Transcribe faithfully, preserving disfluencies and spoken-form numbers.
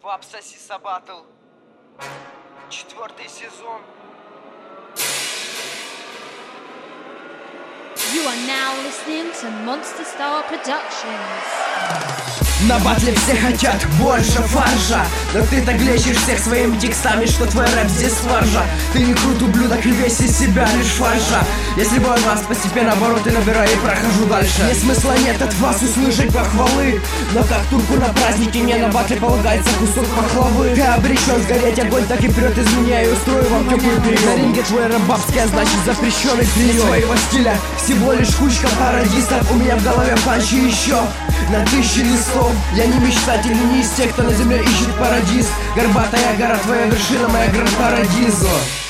Вапсоси Сабатл. Четвертый сезон. You are now listening to Monster Star Productions. На батле все хотят больше фарша, но ты так лечишь всех своими текстами, что твой рэп здесь фаржа. Ты не крут, ублюдок, и весь из себя лишь фальша. Если бой вас постепенно обороты набираю и прохожу дальше. Нет смысла нет от вас услышать похвалы, но как турку на празднике мне на батле полагается кусок пахлавы. Ты обречен сгореть, огонь так и прет из меня, и устрою вам теплый прием. На ринге твой рэп бабский, а значит запрещенный прием. Своего стиля всего лишь кучка пародистов. У меня в голове панчи еще на тысячи листов. Я не мечтатель, не из тех, кто на земле ищет парадиз. Горбатая гора, твоя вершина, моя гранд парадизо.